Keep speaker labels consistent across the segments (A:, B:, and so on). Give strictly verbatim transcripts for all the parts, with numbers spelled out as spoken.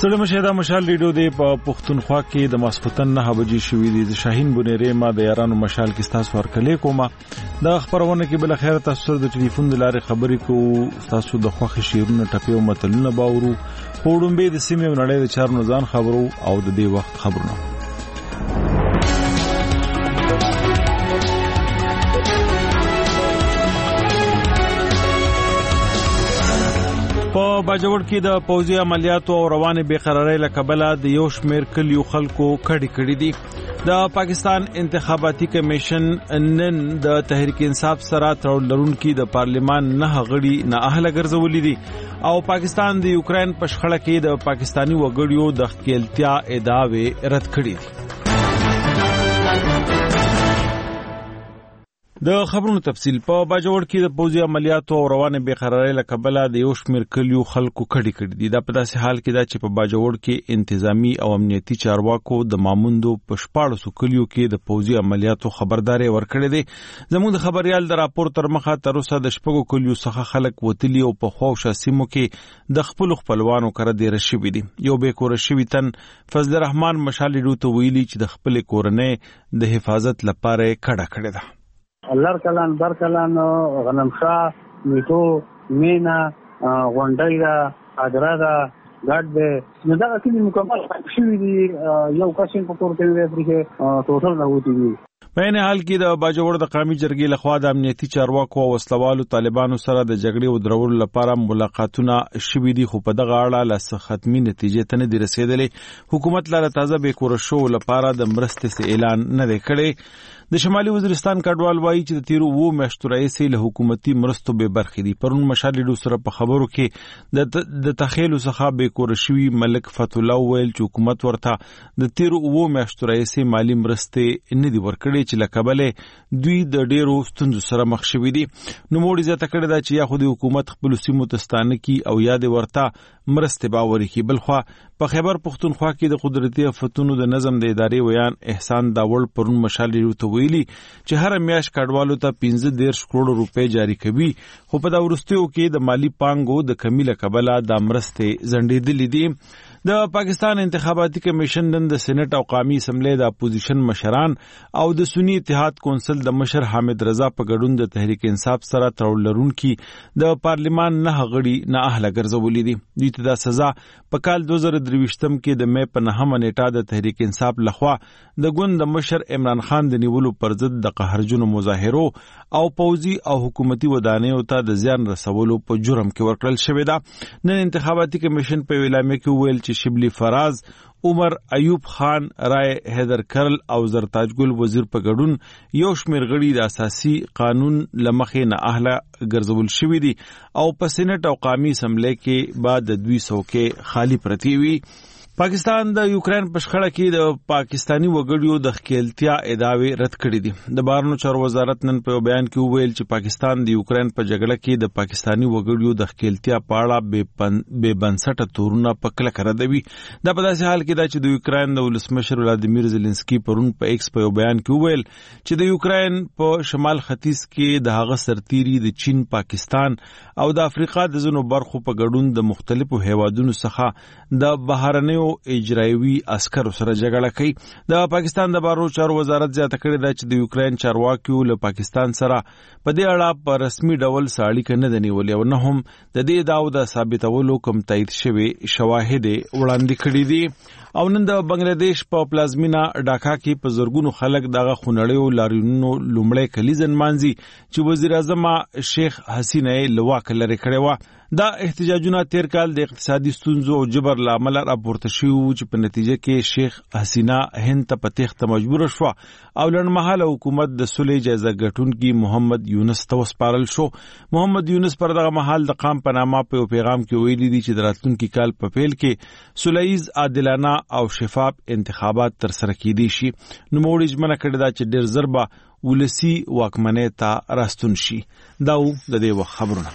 A: ستړي مشه دا مشال ریډیو دی په پښتونخوا کې د ماسختن نه بجې شوې دي د شاهین بنيري ما د یارانو مشال کې تاسو ورکلې کومه دا خبرونه کې بل خیر تاسو د ټلیفون د لارې خبرې کو تاسو د خوخي شیرونه ټپي او متلونه باورو خوړم به د سیمې نړۍ د چارو ځان خبرو او د دې وخت خبرونه په باجوړ کې د پوځي عملیاتو او روانې بېقرارۍ له کبله د یو شمېر کلیو خلکو کډې کړې دي د پاکستان انتخاباتي کمیشن نن د تحریک انصاف سره تړاو لرونکي د پارلیمان نه غړي نه اهله ګرځولې دي او پاکستان د یوکرين په شخړه کې د پاکستانی وګړیو د ښکېلتیا ادعاوې رد کړې دي د خبرونو تفصیل په باجوړ کې د پوځي عملیاتو او روانې بېقرارۍ له کبله د یو شمېر کلیو خلکو کډې کړې دي دا په داسې حال کې دا چې په باجوړ کې انتظامی او امنیتي چارواکو د ماموندو په شپاړسو کلیو کې د پوځي عملیاتو خبرداري ورکړې ده زموږ د خبريال د راپور تر مخه تر اوسه د شپږو کلیو څخه خلک وتلی او په خوښه سیمو کې د خپل خپلوانو کړه ډیر شوي دي یو به کور شوي تن فضل الرحمن مشال ډوته ویلي چې د خپل کورنۍ د حفاظت لپاره کډه کړې ده
B: لر کلان بر کلان غنمشا میټو مینا غونډۍ دا ادرا دا ګډ دې نو دا کلی مکمل شوی دی یو کسین په کور کې وی چې ټوټل راوتی دی
A: په ان حال کې د باجوړ د قومي جرګې لخوا د امنیتي چارواکو او وسلوالو طالبانو سره د جګړې او درولو لپاره ملاقاتونه شوي دي خو په دغه اړه له ختمي نتیجې ته نه دي رسیدلې حکومت لا تازه به کور شو لپاره د مرستې اعلان نه کړي د شمالي وزیرستان کډوال وایي چې د تیرو وو میاشتو راهیسې له حکومتي مرستو به برخې دي پرون مشال ډو سره په خبرو کې د د تخیل څخه به کور شوی ملک فتح الله ویل چې حکومت ورته د تیرو وو میاشتو راهیسې مالی مرستې نه دي ورکړي چې لکبله دوی د ډیرو ستونزو سره مخ شوي دي نو موړي زته کړی دا چې یا خو د حکومت خپل سیمو تستانه کی او یاد ورته مرستې باوري کی بلخوا په خیبر پښتونخوا کې د قدرتي آفتونو د نظم د ادارې ویان احسان داول پرون مشال ډو ویلي چې هر میاش کډوالو ته پنځه دېرش کروڑ روپے جاری کوي خو په دا ورستیو کې د مالی پانګو د کمی له کبله د مرستې زنډېدلې دي د پاکستان انتخاباتي کمیشن نن د سېنات او قومي اسمبلی د اپوزیشن مشران او د سنی اتحاد کونسل د مشر حامد رضا په ګډون د تحریک انصاف سره تړاو لرونکي د پارلیمان نه غړي نه اهله ګرځولې دي دوی ته د سزا په کال دوه زره درویشتم کې د مې په نهمه نیټه د تحریک انصاف لخوا د ګوند د مشر عمران خان د نیولو پر ضد د قهرجنو مظاهرو او پوځي او حکومتي ودانیو ته د زیان رسولو په جرم کې ورکړل شوې ده نن انتخاباتي کمیشن په اعلامیه کې ویل چې شبلی فراز عمر ایوب خان رای حیدر کرل او زرتاج ګل وزیر په ګډون یو شمېر غړي د اساسي قانون لمخې نه اهله ګرځول شوی دي او په سېنات او قومي اسمبلی کې بعد د دوه سوه کې خالی پرتی وي پاکستان د یوکرين په شخړه کې د پاکستانی وګړیو د ښکېلتیا ادعاوې رد کړې دي د بهرنیو چارو وزارت نن په بیان کې وویل چې پاکستان د یوکرين په جګړه کې د پاکستانی وګړیو د ښکېلتیا په اړه بې بنسټه تورونه په کلکه ردوي دا په داسې حال کې دا چې د یوکرين د ولسمشر ولادیمیر زيلنسکي پرون په ایکس په بیان کې وویل چې د یوکرين په شمال ختیځ کې د هغه سرتيري د چین پاکستان او د افریقا د ځینو برخو په ګډون د مختلفو هیوادونو څخه د بهرنیو اجرایوي عسکر سره جګړه کوي د پاکستان د بهرنیو چارو وزارت زیاته کړې ده چې د یوکرين چارواکیو له پاکستان سره په دې اړه په رسمي ډول اړیکه نه دنیولې او نه هم د دې داو د ثابتولو کوم تایید شوی شواهد وړاندې کړي دي او نن د بنگلاديش په پلازمینا ډاکا کې په زورګونو خلک دغه خونړیو لاریونونو لومړی کلیزن مانځي چې وزیر اعظم شیخ حسینه لواک لري کړی و دا احتجاجونه تیر کال د اقتصادي ستونزو او جبر لامل راپورته شوی چې په نتیجه کې شیخ حسینه هند ته په تخته مجبور شو او لړمحاله حکومت د صلح جایزه ګټونکي محمد یونس ته وسپارل شو محمد یونس پر دغه محل د قام په نامه په پیغام کې ویلي دي چې د راتلونکي کال په پیل کې صلحیز عادلانه او شفاف انتخابات تر سره کیدي شي نو موږ ژمنه کړې ده چې ډېر ضربه ولسی واکمنۍ ته راستون شي دا و د دې وخت خبرونه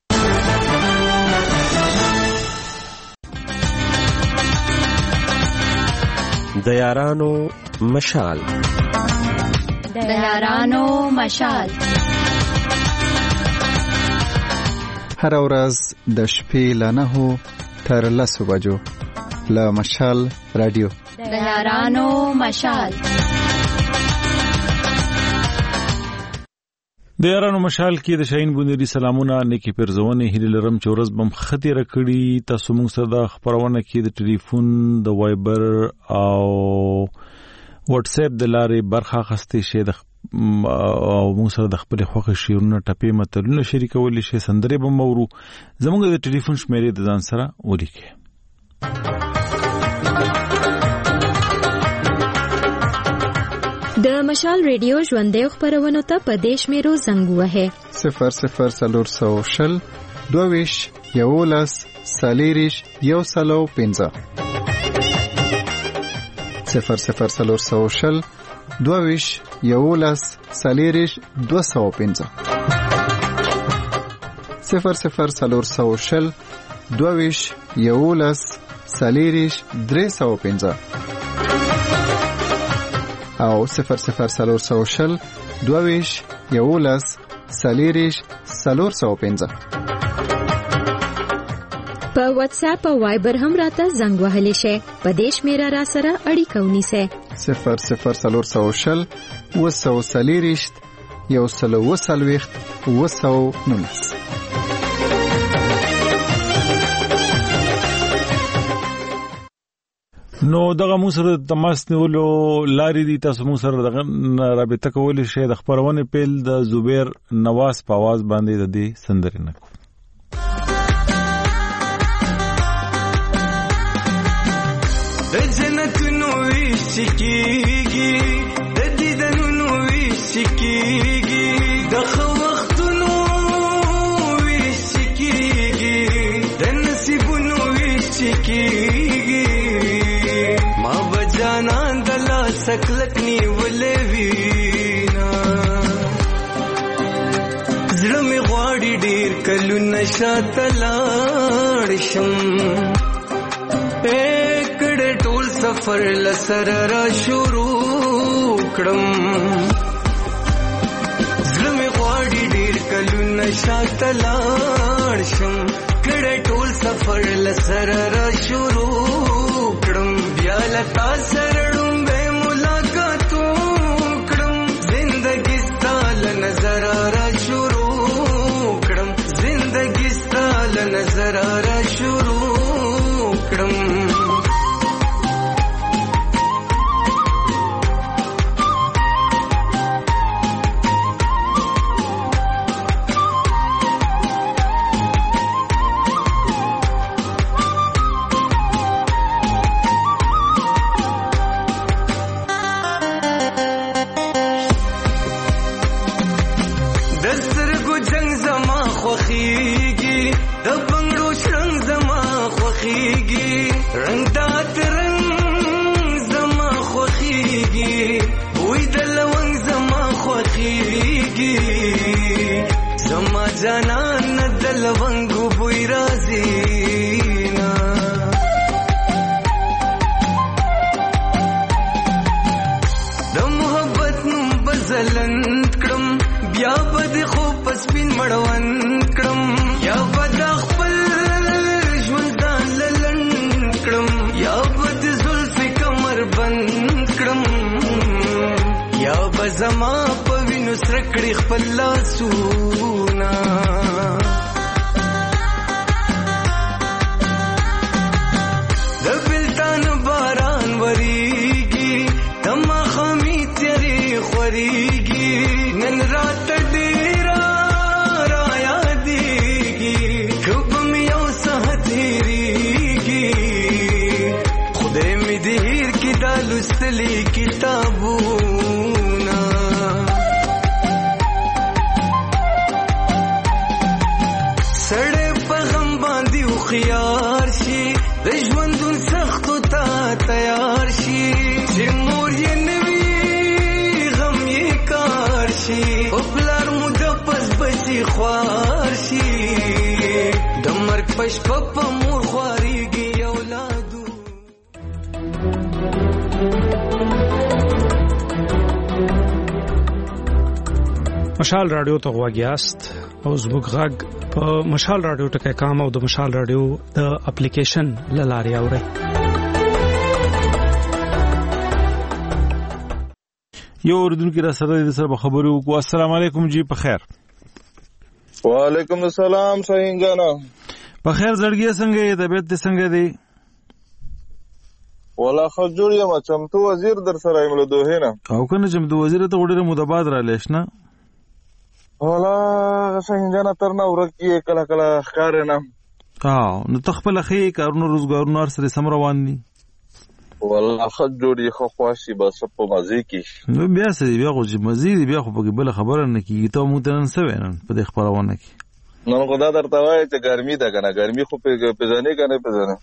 C: د یارانو مشال
D: د یارانو مشال
E: هر ورځ د شپې له نهو تر لسو بجو له مشال رادیو
D: د یارانو مشال.
A: د یارانو مشال کې د شاهین بونری سلامونه نیکی پرزونه هیله لرم چې ورځ بم خطر کړي. تاسو موږ سره د خبرونه کې د ټلیفون د وایبر او واتس اپ د لارې برخه اخستې شي د او موږ سره د خپل خوښ شیرونه ټپې متلونه شریکول شي سندري به مورو زموږ د ټلیفون شمیرې د ځان سره ولیکئ.
F: د مشال ریډیو ژوندې خبرونه ته په دیش میرو زنګ وهه
E: صفر صفر سلور سو شل دویش یولس سالیریش یو سلو پنځه صفر صفر سلور سو شل دویش یولس سالیریش دو سو پنځه صفر صفر سلور سو شل دویش یولس سالیریش درې سو پنځه او صفر صفر سلور سو شل دویش یولس سالیریش سلور سو پنځه.
F: په واتس اپ او وایبر هم راته زنګ وهلی شي. په دیش میرا را سره اړیکه ونیسه
E: صفر صفر سلور سو شل وسو سالیریش یو سلو وسلويخت وسو نونس.
A: نو دغه مو سره تماس نیولو لاري دي. تاسو مو سره دغه رابطه کولای شئ. د خبرونه پیل د زبیر نواز په आवाज باندې د دې سندرې نکو.
G: د جنتونو وشکیږي د دیدنونو وشکیږي د خو وختونو وشکیږي د نصیبونو وشکیږي ما بجانان دلا سکلکنی ولوینا زړه می غواړي ډیر کلو نشا تلاړ شم پکړه ټول سفر لسر را شروع کړم زړه می غواړي ډیر کلو نشا تلاړ شم کړه ټول سفر لسر را شروع کړم بیا لتا سرړم به ملاقاتو کړم زندګی ستال نظر را شروع کړم زندګی ستال نظر را شروع کړم جانان دل ونګو بوی رازینا د محبت نوم بزلند کړم بیا بد خو پسپین مړوند کړم یا بد خپل ژوند للند کړم یا بد زلف کمر بند کړم یا بزما په وینو سرکړي خپل لاسونه د بلتان باران وریږي تما خامي تیری خوريږي نن رات ډیرا را یادېږي کوم یو سهتېږي خدای مې دې هیر کې د لوستلې کتابونه سړې په غم باندې خيار شي د ژوندون سختو ته تیار شي چې مور یې نوي غم یې کار شي او پلار مو د پس بچي خوار شي د مرګ پښپ په مور خواريږي اولادو.
H: مشال رادیو ته غواګیاست او زموږ غږ په مشال رادیو ټکي کام او د مشال رادیو د اپلیکیشن لاره اوري.
A: یو اردوونکی را سره د سره خبرو کو. السلام علیکم جی په خیر.
I: وعلیکم السلام شاهین جانا
A: په خیر زړګي څنګه طبیعت دې څنګه دی؟
I: ولا خو جوړ یم چمتو وزیر در سره یم له دوه نه
A: او کنه چمتو وزیر ته وړره مدباد را لیش نه
I: ولا شاهین جانا تر نه ورکی کله کله ښکار نه
A: ها نو تخپل خې کارونو روزګارونو سره سم روان دي
I: والله خو جوړي خو خواشي بس په مزه کې
A: نو بیا سړي بیا خو چې مزید بیا خو په بل خبره نه کیږي ته مو ته نن څه وینن په دې خبرونه کې
I: نو خدا درته وایي چې ګرمي ده کنه ګرمي خو په پېژنې کنه پېژنې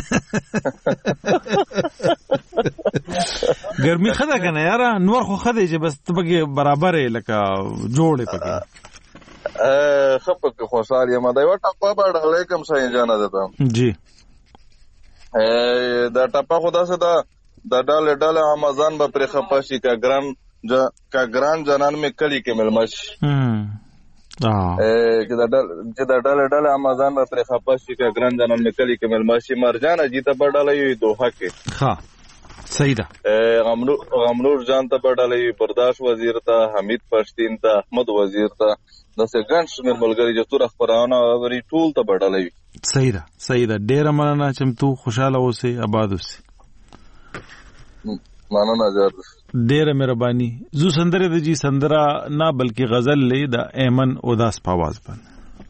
A: ګرمي خدا کنه یاره نور خو خدای چې بس تبګه برابر لکه جوړې پکې
I: ا خپک خوشال یم دا یو ټاپه باندې کوم څه جانا ده
A: جی
I: ا دا ټاپه خدا څه دا د ډاله ډاله امازان به پر خپاشي کا ګران ج کا ګران جنان می کلی کې ملمش
A: هم اه
I: چې دا چې دا ډاله ډاله امازان به پر خپاشي کا ګران جنان می کلی کې ملمش مرجان اجیته په ډاله یو دوه کې
A: ها صحیح ده
I: غمنور غمنور جان ته په ډاله یو برداشت وزیر ته حمید پښتین ته احمد وزیر ته د سګنټ شمیر ملګری چې تور خبرونه وري ټول ته په ډاله یو
A: صحیح ده صحیح ده ډیر مننه چې تو خوشاله اوسې آباد اوسې
I: مننه زیات
A: ډیر مهرباني زو سندره د جی سندره نه بلکې غزل لې د ایمن اوداس په आवाज باندې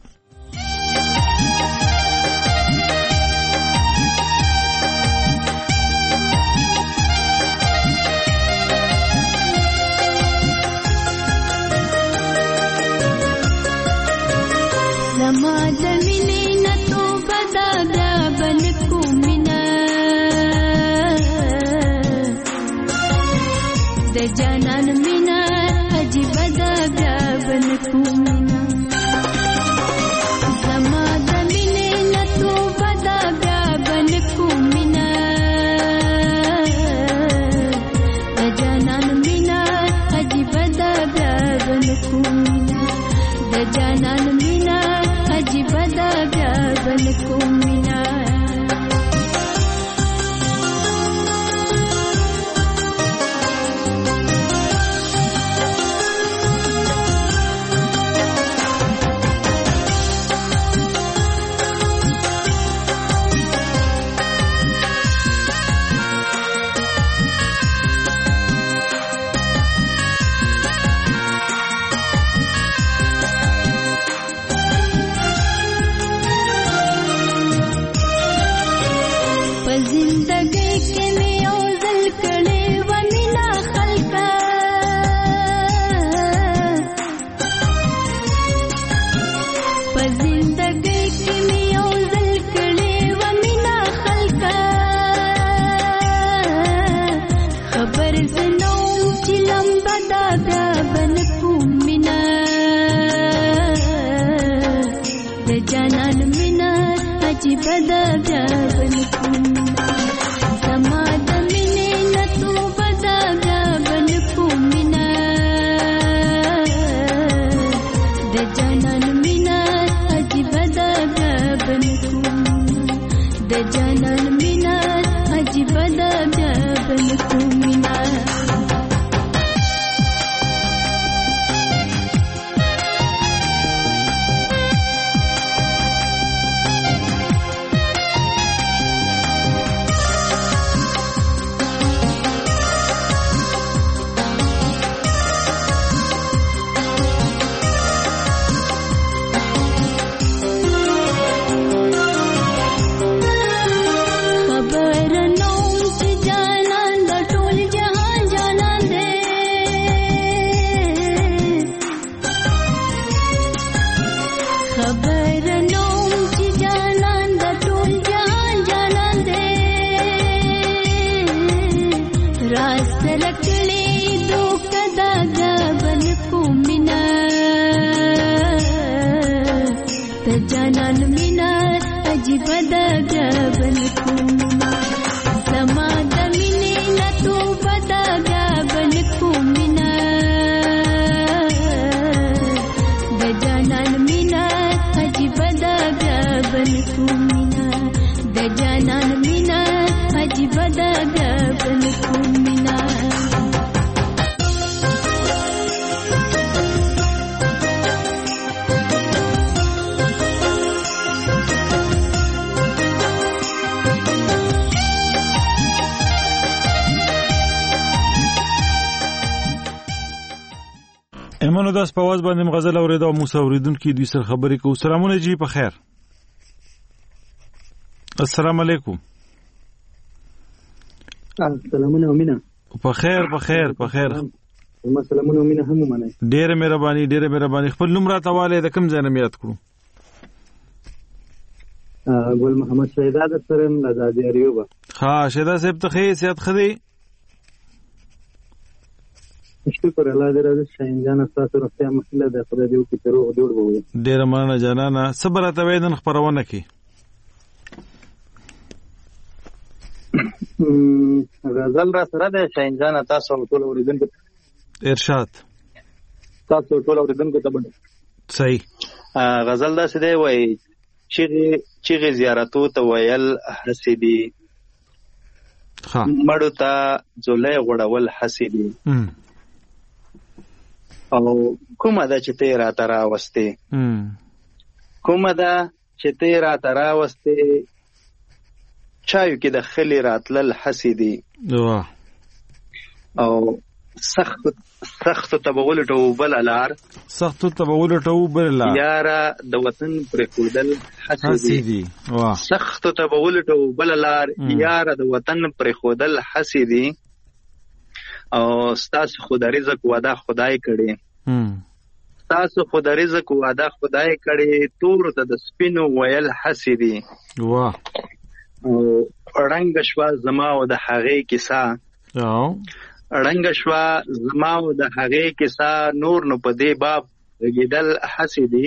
J: جانان مینا عجیب دا بن کومنا زما د مینې نتو بدا بن کومنا د جانان مینا عجیب دا بن کومنا د جانان مینا عجیب دا بن کومنا
A: ایمانو داس په आवाज باندې غزل اوریدو او موسی اوریدونکو دوی سره خبرې کوو. سلامونه جی په خیر. السلام علیکم.
B: سلامونه امینه.
A: په خیر په خیر په خیر.
B: ما سلامونه امینه هم منه.
A: ډېر مهرباني ډېر مهرباني. خپل نوم راته والے د کوم ځای نه یاد کړو؟
B: ګل محمد شهیدا د سرم آزادی اریوبا.
A: ها شهیدا صاحب ته خې سیادت خدي.
B: شکر الله دې راځي شاین جان تاسو راځه مسله د خدای دې او کې روغ جوړ وو.
A: ډېر مننه جانانا. صبر ته ویدن خبرونه کی.
B: غزل را سره د شاین جان تاسو ټول اوریدونکو
A: ارشاد
B: تاسو ټول اوریدونکو ته بند
A: صحیح.
B: غزل دا څه دی وای چې چې زیارتو ته ویل حسیدی
A: ها
B: مړو ته زولای غړول حسیدی او کومه دا چې ته را ترا وسته کومه دا چې ته را ترا وسته چایو کې د خلی راتلل حسیدی
A: واه
B: او سخت سخت تبول ټو بل لار
A: سخت تبول ټو بل لار
B: یارا د وطن پر خودل
A: حسیدی واه
B: سخت تبول ټو بل لار یارا د وطن پر خودل حسیدی او ستاسو خدای رزق وعده خدای کړي ستاسو خدای رزق وعده خدای کړي تور ته د سپینو ویل حسیدی
A: واه
B: او رنگ شوا زما او د هغه کیسه
A: او
B: رنگ شوا زما او د هغه کیسه نور نو په دې باب غیدل حسیدی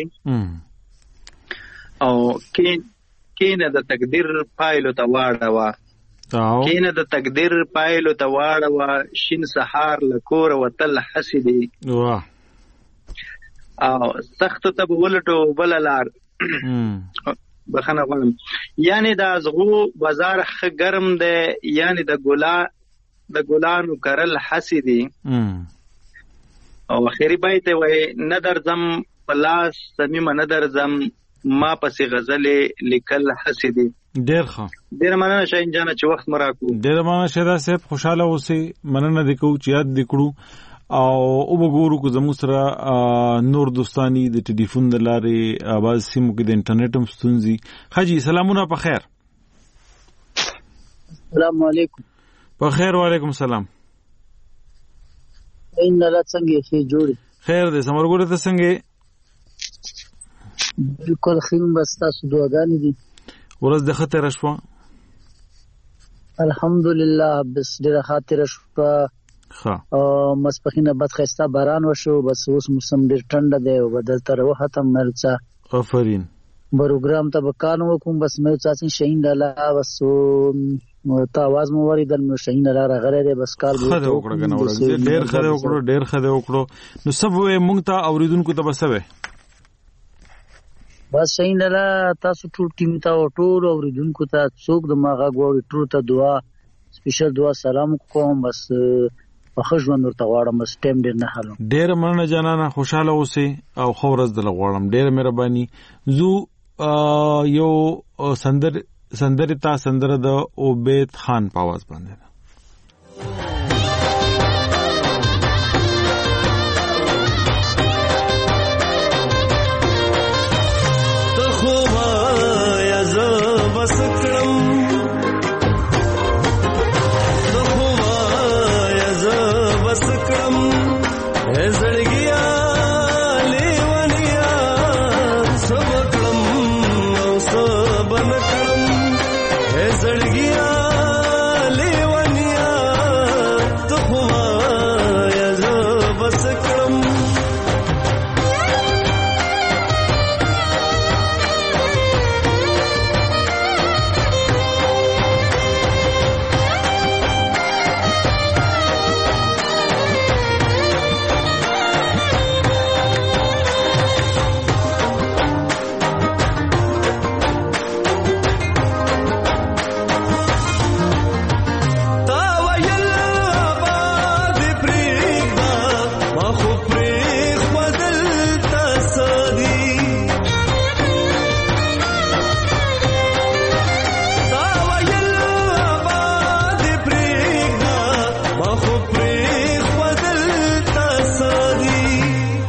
B: او کین کینه د تقدیر پایلو ته واړه
A: او
B: کینه د تقدیر پایلو ته واړه شین سحار لکور وتل حسیدی
A: واه
B: او سخت ته ولټو بل لار بخنه غواړم یعنی د ازغو بازار خ ګرم دی یعنی د ګلا د ګلانو کرل حسیدی او اخیری بیت وای ندر زم پلاس سمیم ندر زم ما پسې غزل لیکل حسیدی.
A: ډیر ښه
B: ډیر مننه شاین جان چې وخت مراکو.
A: ډیر مننه شهدا صاحب خوشاله اوسئ. مننه د کو چې یاد دکړو او او وګورو کو زمو سره نور دوستانی د ټلیفون د لارې اواز سیمو کې د انټرنیټ هم ستونزي. حاجی سلامونه په خیر.
K: السلام علیکم.
A: په خیر وعلیکم السلام.
K: ان الله څنګه شي جوړ
A: خیر دې سمرګوره ته څنګه
K: بالکل خیم بس تاسو دعاګانې دي
A: ورځ د خطر شوا
K: الحمدلله بس ډیره خاطر شوا
A: ها
K: او مسپخینه بد خسته باران وشو بس اوس موسم ډیر ټنډه دی او بدل تر وخت هم مرچا
A: آفرین
K: پروګرام ته وکانو کوم بس مې تاسو شین لاله وسو نو تا आवाज مو وریدل نو شین لاله غره دی بس کال
A: به خدای وکړه کنه ورځ ډیر خدای وکړو ډیر خدای وکړو نو سب مونږ ته اوریدونکو ته بسوي
K: بس شین لاله تاسو ټول ټیم ته ټول اوریدونکو ته څوک د ماغه غوړي ټول ته دعا سپیشل دعا سلام کوم بس په ژوند ورته غواړم بس ټیم ډیر نه حالم.
A: ډیر مننه جانانا خوشاله اوسئ او خو ورځ دل غواړم. ډیر مهرباني. زو یو سندر سندر تا سندر د عبید خان په आवाज باندې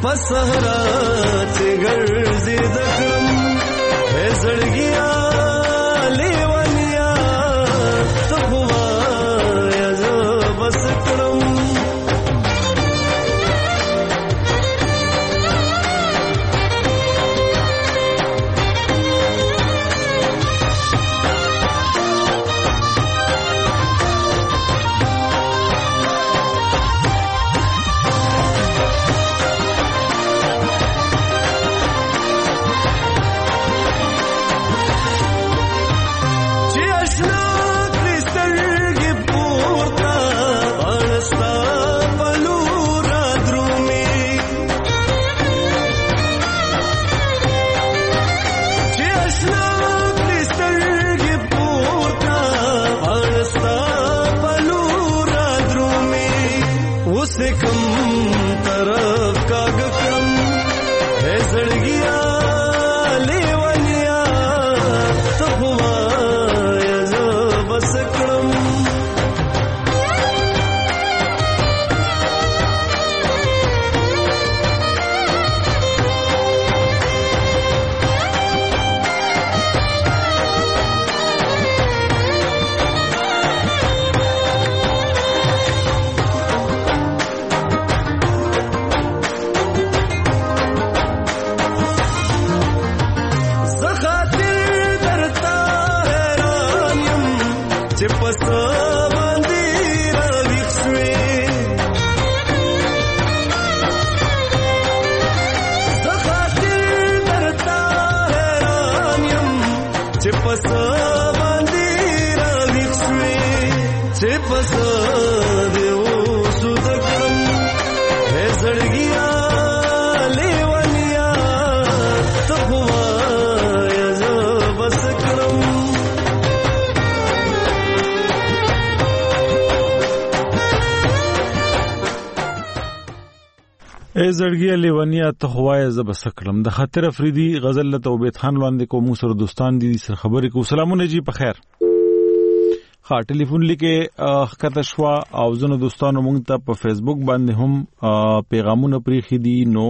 G: پسهرا چې ګرځي د کړم هې زړګیا لیوانیا ته وایا زه بس کړم
A: زړګي لیوانیا ته هوايه ز بس کړم د خاطر افریدي غزل له توبید خان وړاندې کو مو سره دوستان دي سره خبرې کو سلامونه جی په خیر ها ټلیفون لیکه خکته شوا او زنه دوستانو مونږ ته په فیسبوک باندې هم پیغامونه پریخي دي نو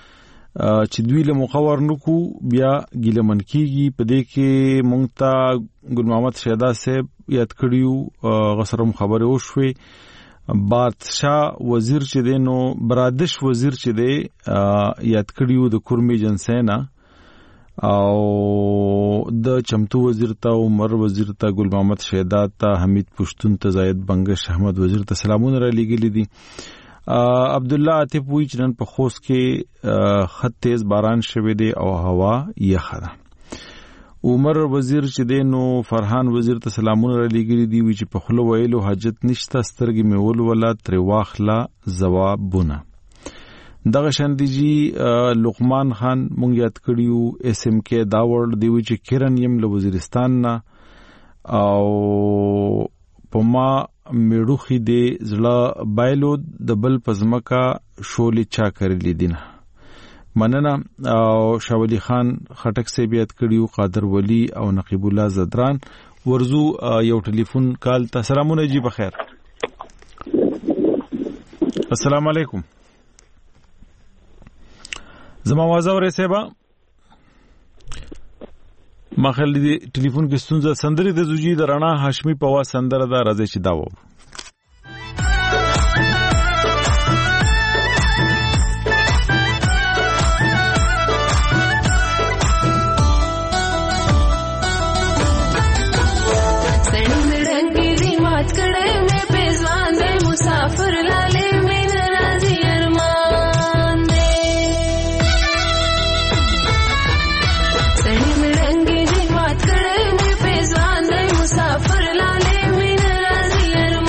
A: چې دوی له مخور نکو بیا ګیلمن کیږي په دې کې مونږ ته ګل محمد شهدا صاحب یاد کړیو غسرم خبره وشوي بادشاہ وزیر چې دی نو برادش وزیر چې دی یاد کړیو د کورمی جنسینا او د چمتو وزیر ته عمر وزیر ته ګل محمد شهدا ته حمید پښتون ته زاید بنگش احمد وزیر ته سلامونه را لګیلي دي عبد الله عاطف وی چې نن په خوست کې خط تیز باران شوه دی او هوا یخه ده عمر وزیر چې دی نو فرحان وزیر ته سلامونه را لګیلي دي چې په خلو ویلو حاجت نشته سترګې میول ولا تر واخلا جوابونه دغه شاندیجی لقمان خان مونږ یاد کړیو اس ام کې دا ورډ دی چې کرن یم له وزیرستان نه او پما میړوخي دی زړه بایلو د بل پزمکا شولې چا کړلې دینه مننه او شاولی خان خټک سی بیات کړیو قادر ولی او نقیب الله زدران ورزو یو ټلیفون کال ته سلامونه جی بخیر السلام علیکم زما आवाज اورئ سیبا ما خل دې ټلیفون کې ستونزه سندري د زوجي د رڼا هاشمي په وا سندره دا راځي چې دا و
J: मुसाफिर लाले में नाराजी अरमान दे सड़ी में रंगी जी बात करे में पेजवान दे मुसाफिर लाले में नाराजी अरमान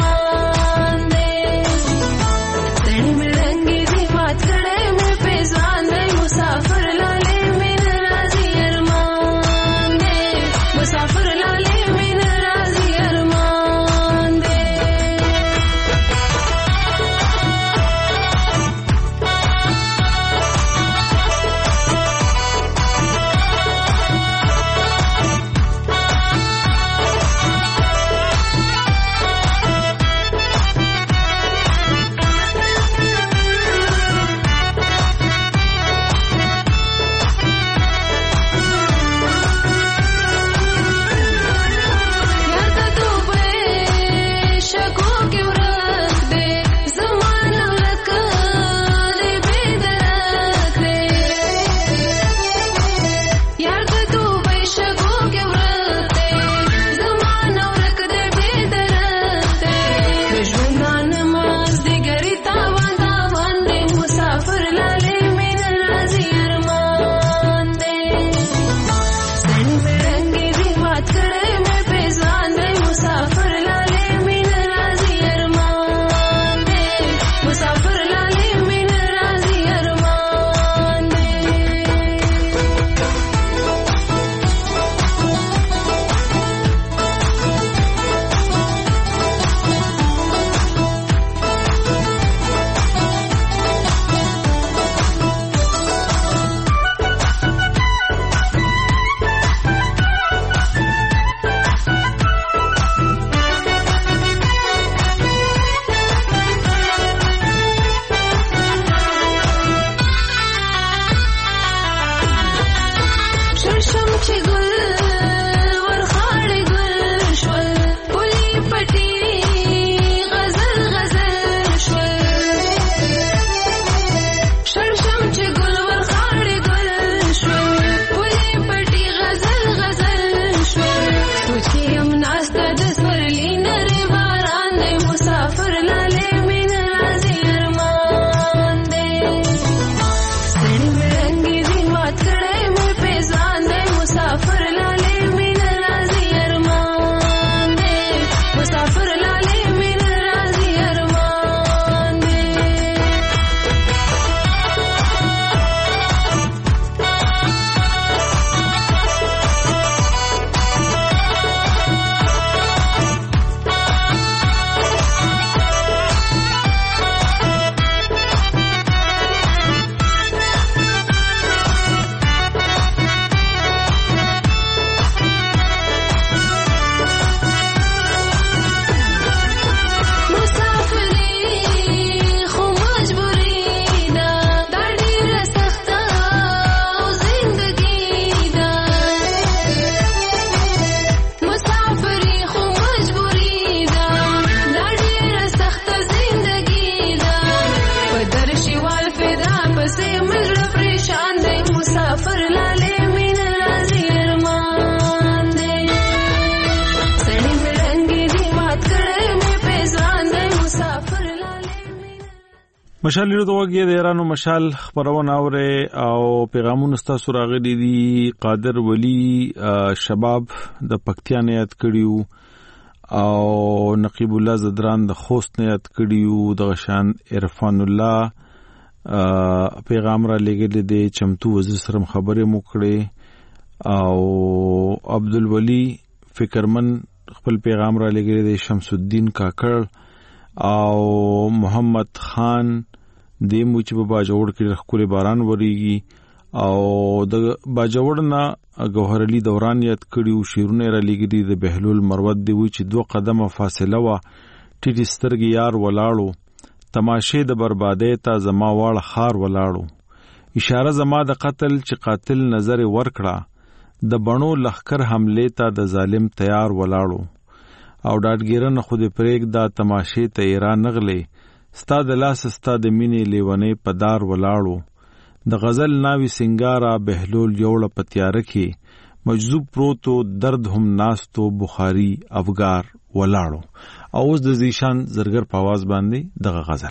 J: پسې مزړه پریشان دی مسافر لاله مين راځي ارمان دی سړی مړنګي دی مات کړې مې پیزان دی مسافر لاله
A: مشال لري دوګي د ایرانو مشال خبرونه اوره او پیغامونه ستاسو راغلي دي. قادر ولی شباب د پکتیا نه یاد کړیو او نقیب الله زدران د خوست نه یاد کړیو. د غشان عرفان الله پیغام را لګل دي چمتو وزیر سره خبرې مو کړې او عبدالولی فکرمن خپل پیغام را لګل دي. شمس الدین کاکړ او محمد خان د موچ په باجوړ کې خوري باران وریږي او د باجوړ نه گوهر علي دوران یاد کړیو. شیرونه را لګیدي د بهلول مروت دی وی چې دوه قدمه فاصله وا ټیټ سترګي یار ولاړو تماشه د بربادۍ ته زما واړه خار ولاړو اشاره زما د قتل چې قاتل نظر ورکړه د بڼو لخر حمله ته د ظالم تیار ولاړو او ډاډګیرن خو دې پرېګ دا تماشه ته ایران نغلې ستا د لاس ستا د مینې لیونې پدار ولاړو د غزل ناوی سنگارا بهلول یوړه پتیار کې مجذوب پروتو درد هم ناستو بخاری افغار ولاړو. او اوس د زیشان زرګر په आवाज باندې دغه غزل.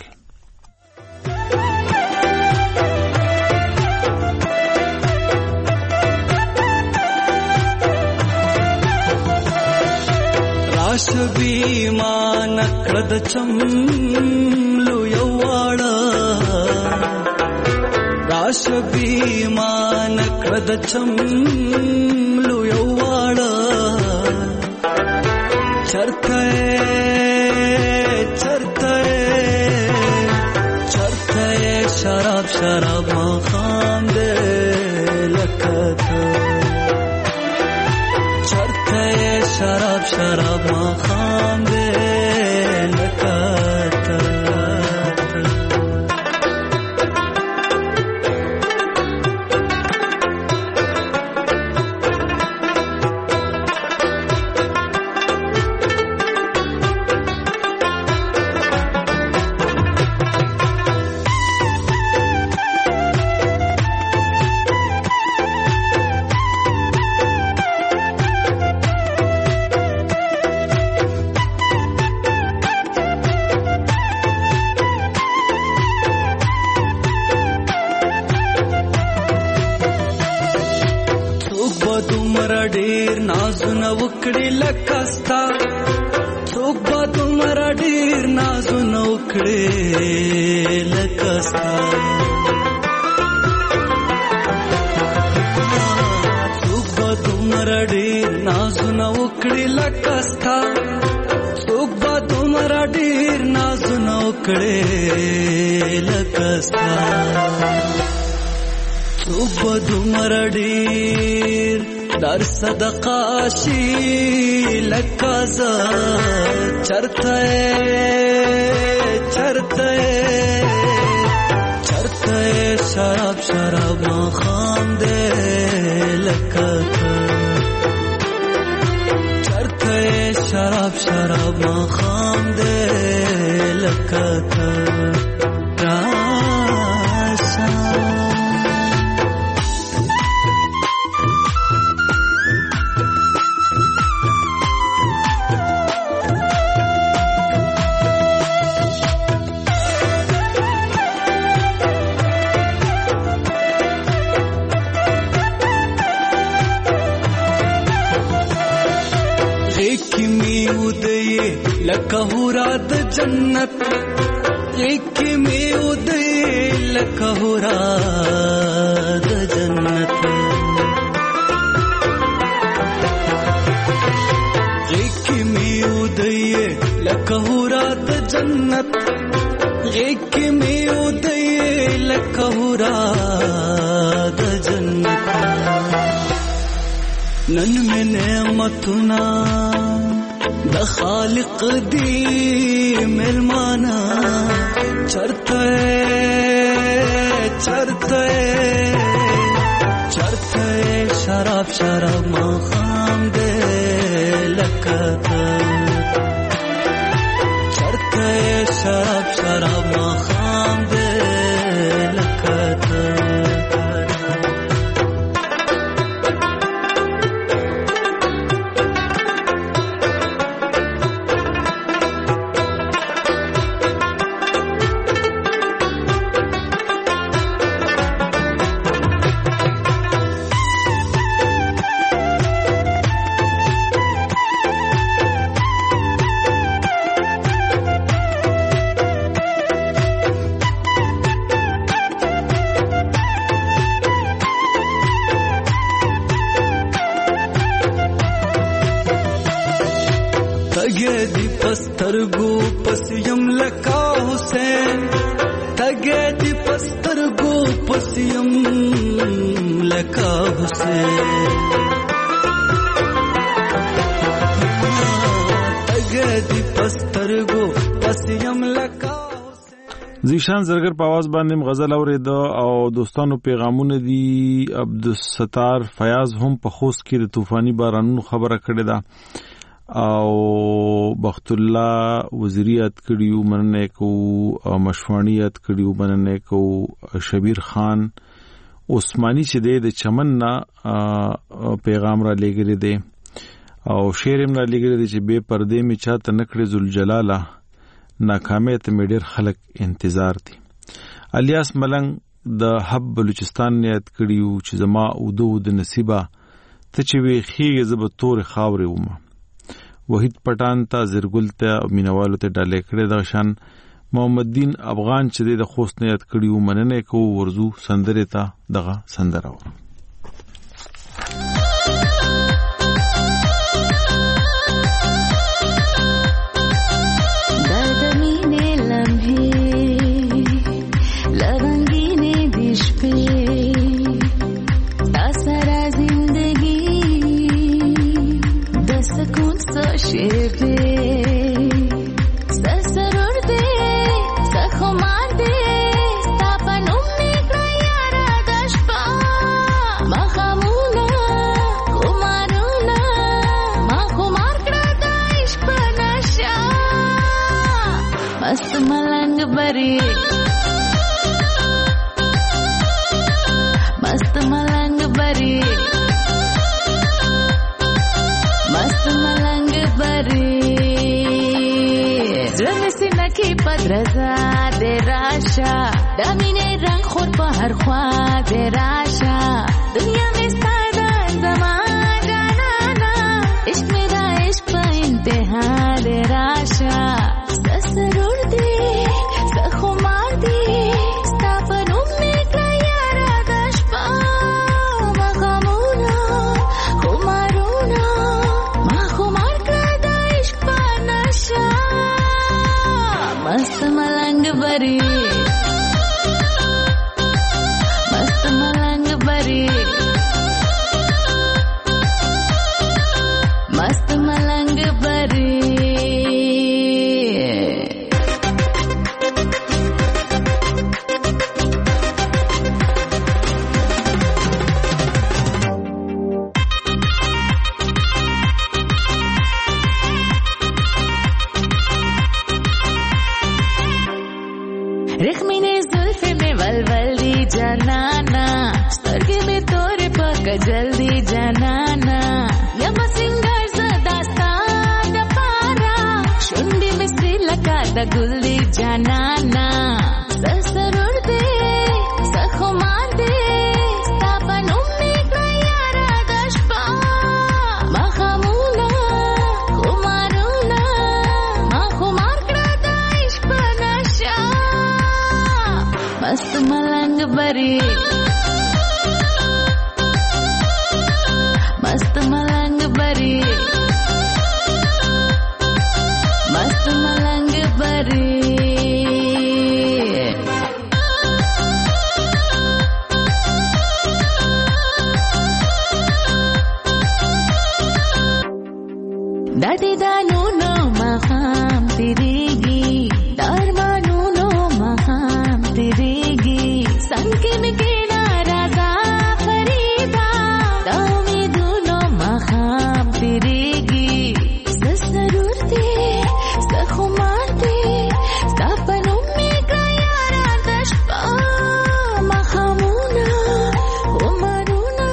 G: راش بیمان کړد چملو یواړه راش بیمان کړد چملو یواړه چرته چرته چرته شراب شراب ما خام دے لکته چرته شراب شراب ما خام دے لکته ډیر نازونه وکړي لکستا څوک به دومره ډیر نازونه وکړي لکستا څوک به دومره ډیر نازونه وکړي لکستا څوک به دومره ډیر نازونه وکړي لکستا څوک به دومره ډیر در صدقه شي لکازا چرته چرته چرته شراب شراب ما خام دے لکته چرته شراب شراب ما خام دے لکته راشا لکه هورا د جنت ایک می ودی لکه هورا د جنت ایک می ودی لکه هورا د جنت ایک می ودی لکه هورا د جنت نن می نعمتنا د خالق دی مهرمانا چرته چرته چرته شراب شراب ما خام دے لکته چرته شراب شراب ما خام دے لکته تګې دی پسترګو پس یم لکا حسین تګې دی پسترګو پس یم لکا حسین تګې دی پسترګو پس یم لکا
A: زیشان زرګر په आवाज باندې غزل اورید او دوستانو پیغامونه دي عبدالستار فیاض هم په خوست کې د طوفاني بارانونو خبره کړې ده او بخت الله وزیریت کړیو مننه کو مشوانیت کړیو مننه کو شبیر خان عثماني چې د چمن نا پیغام را لګری دی او شعرم را لګری دی چې بے پردې می چاته نکړې ذل جلاله ناکامیت می ډیر خلک انتظار دي. الیاس ملنګ د حب بلوچستان نیت کړیو چې زما ودو د نصیبه ته چې وی خېږه زب تور خاورې ومه وحید پټان ته زرګل ته مینوالو ته ډالې کړې د شان محمد دین افغان چې د خوست نیت کړیو مننه کو ورزو سندره ته دغه سندره و
J: शेर दे सर सरोर दे सखुमार दे स्थापन उम्मी क्रयारा दशपा मखमूना कुमारूना मखुमार क्रदा इश्क नशा मस्त मलंग बरी मस्त मलंग बरी मस्त मलंग की पदरजा दे राशा दामिने रंग खुद पर हर ख्वा दे राशा दुनिया में सादा ज़मान जाना ना इश्क मेरा इश्क पर इंतहा दे राशा ससुर दे सखुमार दे स्थापन उम्मे क्रयारा दशपा मखमूना कुमारूना मखुमार क्रदा इश्क पर नशा मस्त मलंग बरी मस्त मलंग बरी मस्त मलंग बरी जल्दी जनाना यम सिंगर सदास्ता दपारा शुंडी मिस्री लगा द गुल्ली जनाना ससुर दे सखुमार दे स्थापन उम्मी क्रयारा दशपा मखमूना कुमारूना मखुमार क्रदा इश्क नशा मस्त मलंग बरी मस्त मलंग बरी मस्त मलंग बरी दादी दानू नो मखाम तिरेगी दारमानू नो मखाम तिरेगी संके में केना राजा फरीदा दामी दूनो मखाम तिरेगी ससुर दे सखुमार दे स्थापन उम्मी क्रयारा दशपा मखमूना कुमारूना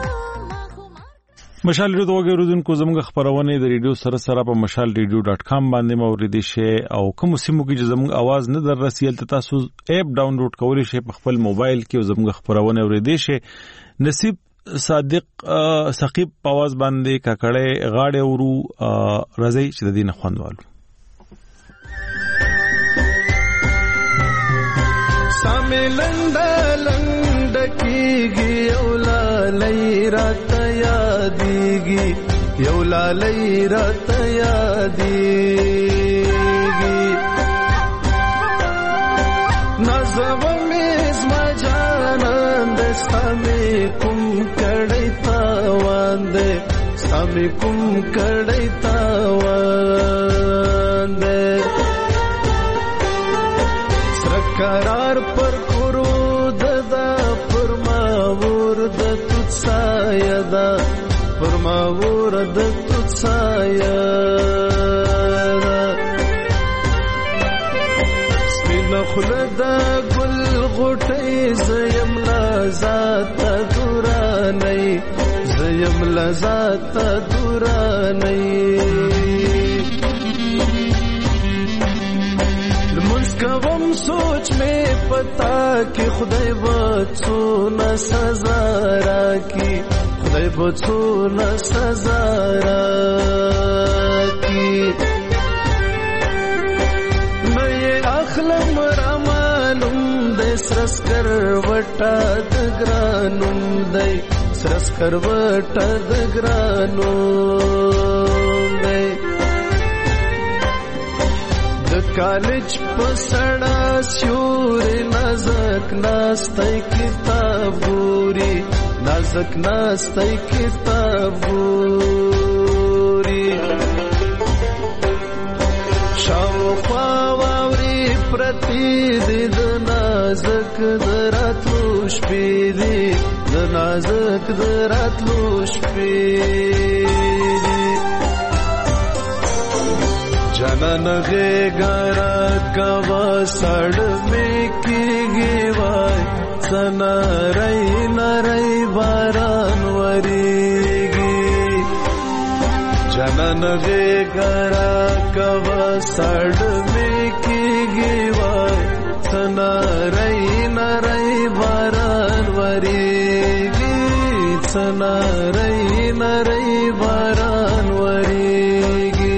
A: مشال ریډیو وګورئ زموږ خبرونه د ریډیو سره سره په مشال ریډیو ډاټ کام باندې موریدي شي او کوم سیمو کې زموږ आवाज نه در رسیدل تاسو اپ ډاونلوډ کولی شئ په خپل موبایل کې زموږ خبرونه اوریدي شي. نصیب صادق ثقيب په आवाज باندې ککړې غاړې ورو راځي چې د دین خوندوالو
G: ساملند لند کیږي اولا لیرا تیادیږي
L: یو لالی راته یادېږي نازوه مې زما جانان دی ستا مې کوم کړی تاوان دی ستا مې کوم کړی تاوان دی سره قرار پر کرو ددا پر ما ورد توت سایه دا پر ما ورد توت سایه دا سپینه خوله دا ګل غوټۍ زیم لذات دورانۍ زیم لذات دورانۍ لمونځ کوم سوچ مې پتا کې خدای به څونه سزا راکړي خدای به څونه سزا راکړي نه یې اخلم رامالوم دی سره سکروټه د ګرانوم دی سره سکروټه د ګرانوم دی د کالج په سړه سیوري نازک ناستی کتاب ګوري نازک ناستی کتاب ګوري شاوخوا واوري پرتی دی د نازک د راتلو شپې دی د نازک د راتلو شپې دی جانان غېږه راکوه سړ مې کېږي وای څه نری نری باران ورېږي جانان غېږه راکوه سړ مې کېږي وای څه نری نری باران ورېږي څه نری نری باران ورېږي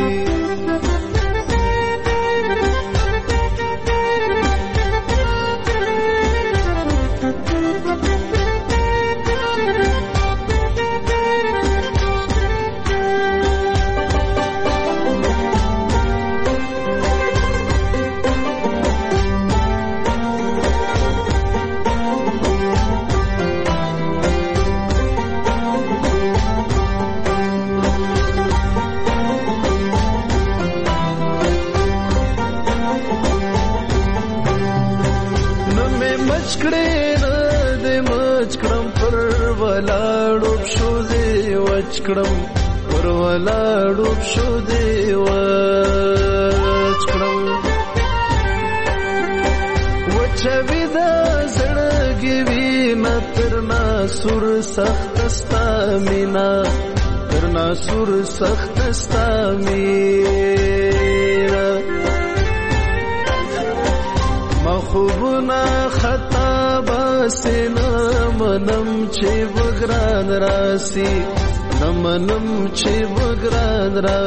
L: وچکړم پر ولاړو پښو دې وچکړم وچوي د زړګي وینا تر ناسور سخت ستا مینا تر ناسور سخت ستا مینا مخوبنا خطا باسنا منم چې بګران راسي نمنم چې بګران را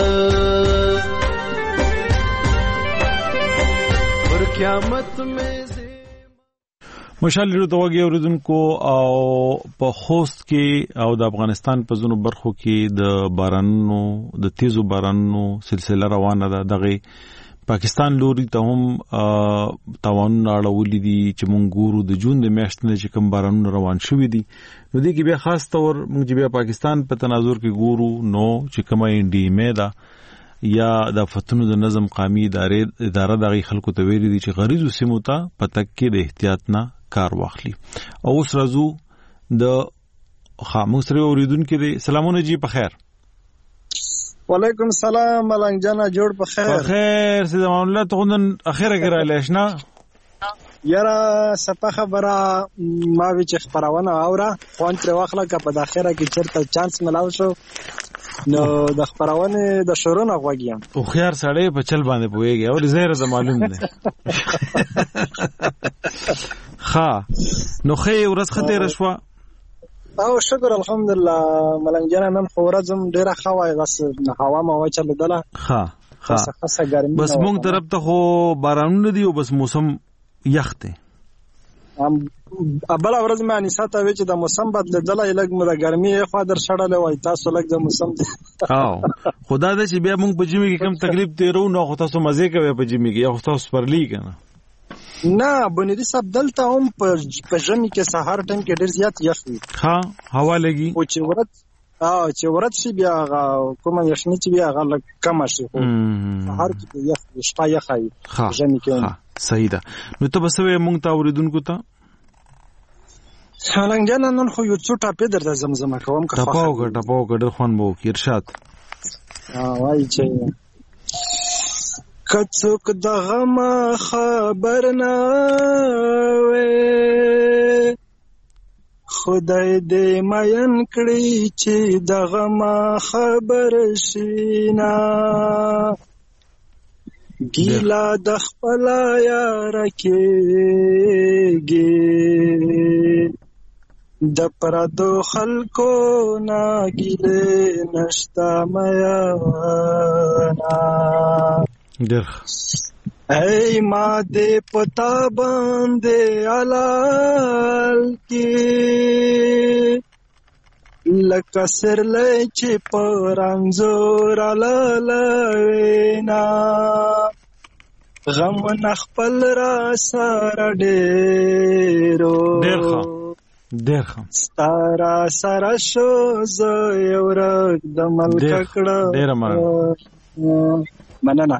L: پر قیامت مې
A: مشال لرو توګه اوریدونکو او په خوست کې او د افغانستان په ځینو برخو کې د بارانونو د تیزو بارانونو سلسله روانه ده دغه پاکستان لوري ته هم تاوانونه اړولې دي چې مونږ ګورو د جون د میاشتې نه چې کوم بارانونه روان شوي دي نو دې کې بیا خاص طور مونږ بیا پاکستان په تناظر کې ګورو نو چې کومه انډیمه ده یا د فتنو د نظم قومي ادارې اداره دغه خلکو ته ویلي دي چې غریزو سیمو ته پتک کې د احتیاط نه کار واخلي او اوس راځو د خاموش سره اوریدونکو دي سلامونه جی په خیر
M: وعلیکم السلام ملنګ جانا جوړ په خیر
A: په خیر سیده معاملې ته غوندن اخره کې را لښنا
M: یاره سپه خبره ما وی چې خبرونه اورا خوان تر واخله که په اخره کې چرته چانس ملاو شو نو د خبرونه د شورونه غوږیم
A: او خيار سړی په چل باندې پويږي او زهره ز معلوم نه ها نو خې ورځ خته رشوا
M: او شکر الحمدلله ملنګ جان نن خورزم ډیره خوای غس هوا ما وچل دله
A: ها ها
M: خاصه ګرمي بس
A: مونږ طرف ته خو بارانونه دی او بس موسم یخته
M: ام بل ورځ مې انیسا ته وی چې د موسم بدلېدلی لږ مو د ګرمۍ خوا در شړلی وای تاسو لږ د موسم
A: او خدا دې چې بیا موږ په ژمي کې کم تکلیف تیرو نو خو تاسو مزه کوي په ژمي کې یا تاسو پرلی کنه
M: نه بنيدي صاحب دلته هم په ژمي کې سهار ټایم کې ډېر زیات یخ وي
A: ها هوا لګي
M: او چې ورځ اه چې ورځ شي بیا کومه یخني چې بیا هغه کم شي خو سهار کې یخ شپه یخ وي ژمي کې
A: ها صحیح ده نو ته بسوي مونږ ته اوریدونکو ته
M: څنګه جن نن خو یو څو ټاپې درته زمزمه کوم که
A: ټاپاو که ټاپاو که ډېر خوند به وکړي ارشاد
M: وایي چې که څوک د غم خبر نه وي خدای دې مین کړي چې د غم خبر شي نه ګیلا د خپل یار کېږي د پردو خلکو نه ګیلې نشته میانا
A: ډېر
M: ای ما دې پتا باندې حلال کې لکه سرلی چې په رنځور لاله غم نخپل را سره ډېرو
A: ډېر ښه
M: ستاره سره شو زه یو رګ د ملک کړه
A: ډېره
M: مننه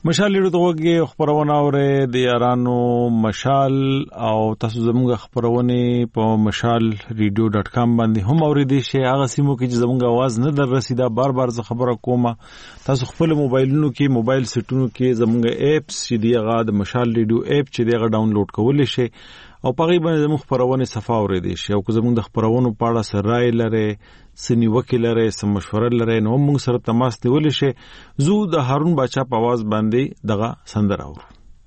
A: مشال ریډیو دغه خبرونه اوره د یارانو مشال او تاسو زموږ خبرونه په مشال ریډیو ډاٹ کام باندې هم اوریدئ شئ. هغه سیمو کې چې زموږ आवाज نه در رسیدا بار بار زه خبره کوم تاسو خپل موبایلونو کې موبایل سیټونو کې زموږ اپس چې دی هغه د مشال ریډیو اپ چې دی هغه ډاونلوډ کولای شئ او پغې باندې زموږ خبرونه صفه اوریدئ شئ. او که زموږ د خبرونو په اړه سره رائے لرئ سنی وکیل لري سم مشوره لري نو موږ سره تماس نیول شي. زو د هارون باچا په आवाज باندې دغه سندره اورو.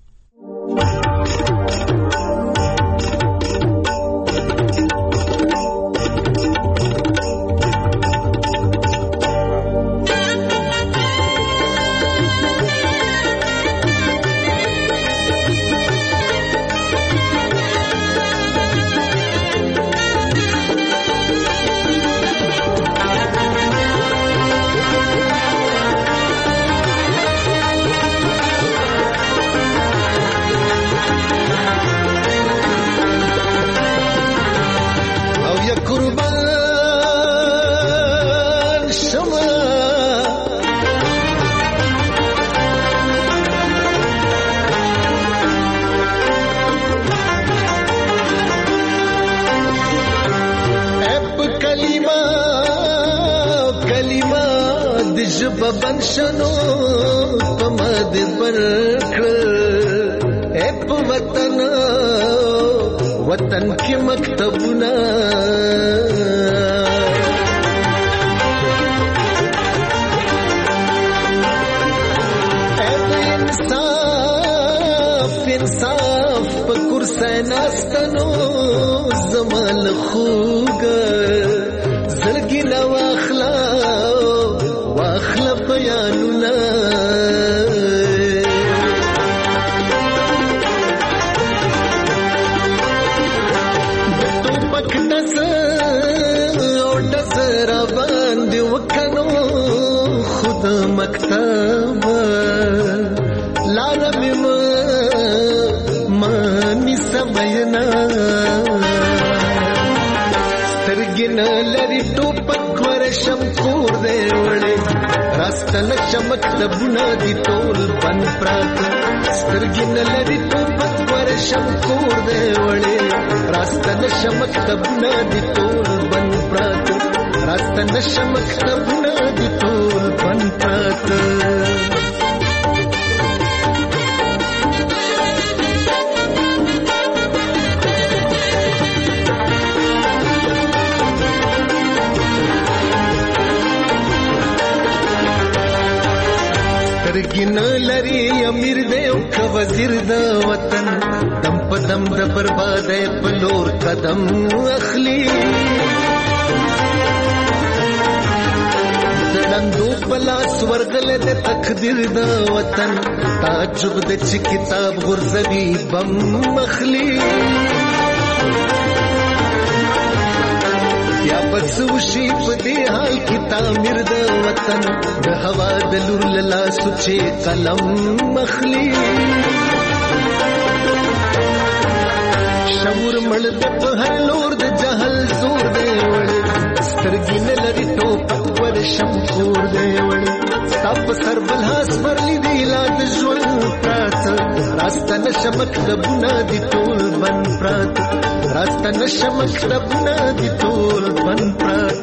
L: بنشنو پمد برکړ اپ وطن وطن کې مکتبونه انصاف انصاف په کرسي ناستنو زمال خوګ زړګي نو اخلا واخلا بیانونه ټوپک دس او دس را باندې وکنو خود مکتب لارم ما مانی سبینا سترګن لري ټوپک ورشم کور دی وړي راستل چمک دبونه دي ټول بن پرات سترګن لري ټوپک ورشم کور دی وړي راستل چمک دبونه دي ټول بن پرات راستل چمک دبونه دي ټول بن پرات سترګن لري امیر دی او ک وزیر د وطن دم په دم د بربادې په لور قدم اخلي دلندو پلاس ورغل د تقدیر د وطن تعجب د چې کتاب غرزوي بم مخلي یا بسوشي په دې حال کې تعمیر د وطن د هوا د لور لاله سوچې قلم مخلي شعور مړ د په هر لور د جهل زور دی وړي سترګې نه لري ټوپک ور شمکور دی وړي تاپ سر بل هاس پرلی دی لا د ژوند پرات راسته نشمک دبونه دي ټول بن پرات راسته نشمک دبونه دي ټول بن پرات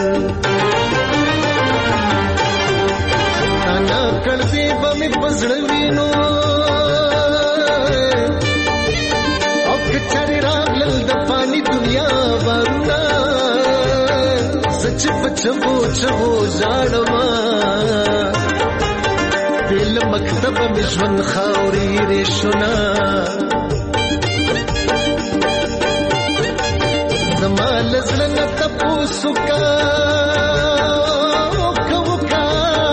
L: انا کړي به مې پزړوینو او کچري راغلل د پانی دنیا ورنا سچ پچو چو زړما دل مکتب مشون خاوري رښنا زمال زلن تپوسو کا کوکا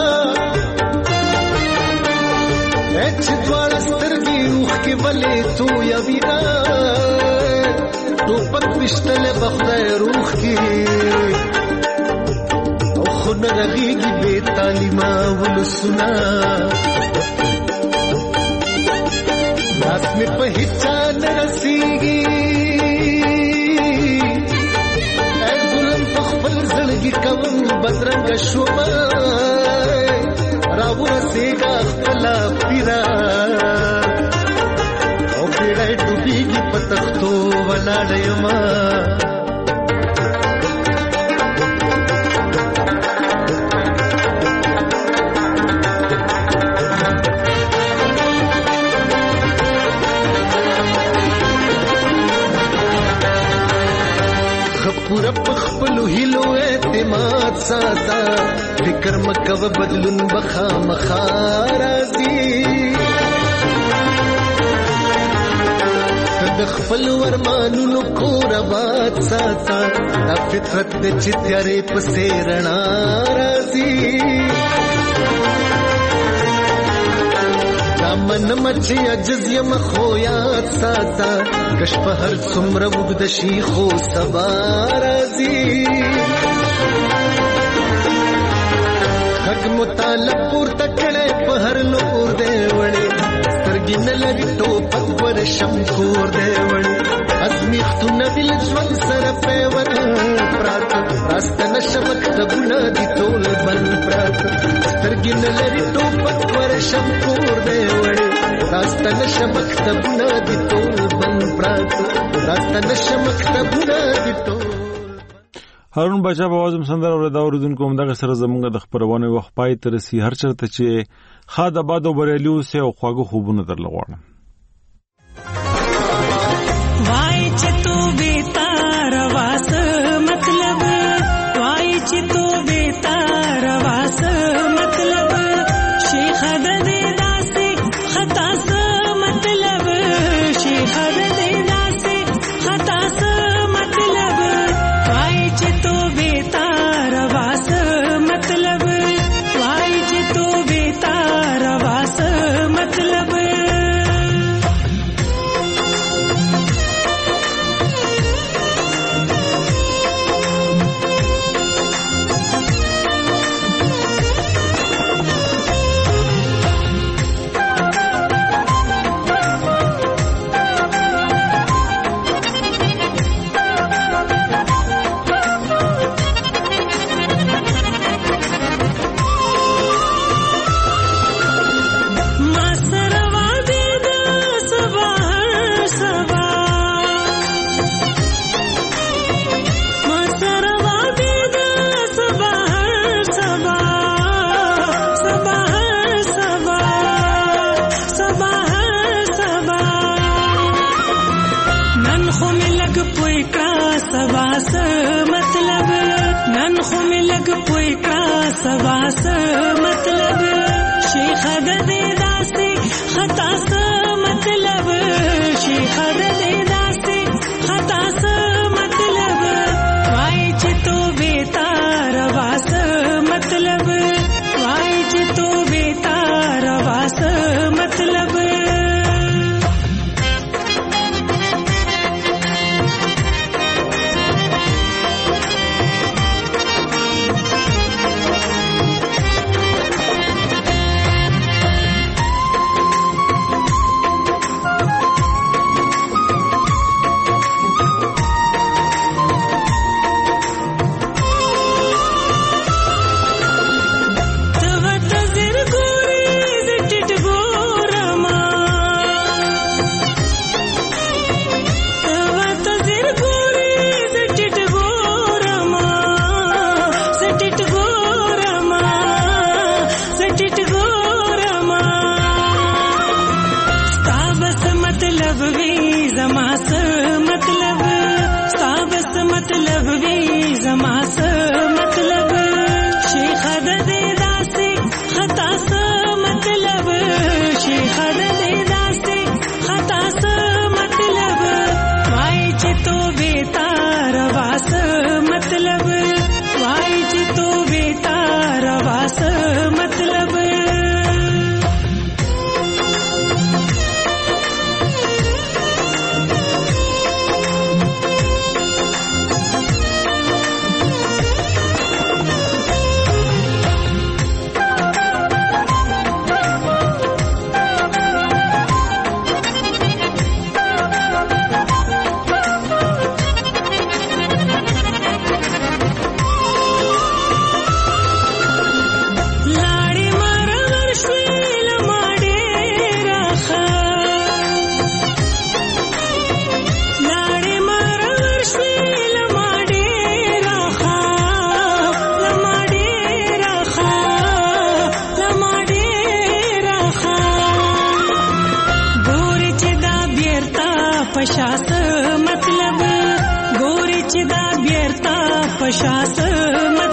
L: اچ دوړ سترګي اوخ کې ولې تو یا وینا ټوپک پښتل بخدای روح کې خود رغیگی بے تعلیمہ ولسنا ناس میں پہچان رسیگی اے ظلم پخبل زلگی کون بدرنگ شما راو رسیگا خپلا پیرا پورا پخپلو هیلو اعتماد ساتا فکر مکو بدلون بخا مخارازی د خپل ورمانونو کور آباد ساتا دا فطرت د چتیارې پسې رڼا راځي دا من مچ عجز یم خو یاد ساتا کش په هر څومره وګد شي خو سبا راځي حق مطالب پورته کړي په هر لور دی وړي سترګې نه لري ټوپک ورشم کور دی وړي ازمیختونه بل ژوند سره پیوند پراته راستنه شمک تبونه دي ټول بل پراته سترګې نه لري ټوپک ورشم کور دی وړي راستنه شمک تبونه دي ټول بل پراته راستنه شمک تبونه دي ټول.
A: هارون بچا په وازم سندره ور دا اوردونکو هم دغه سره زمونږ د خبرونه وخت پای تر سي هر چرته چې خاد آباد او بریلیو سه او خواږه خوبونه در لغواړم
N: وای چې تو به تار واس مطلب وای چې تو به تار واس مطلب شیخ د دې داسې خطا س مطلب شیخ د دې داسې خطا س مطلب وای چې تو به تار واس مطلب وای چې تو به تار واس مطلب سواس مطلب شیخ د دې داسې خطا س مطلب شیخ د دې داسې خطا س مطلب وای چې تو به تار واس مطلب وای چې تو به تار واس مطلب چې دا بیرته پشاس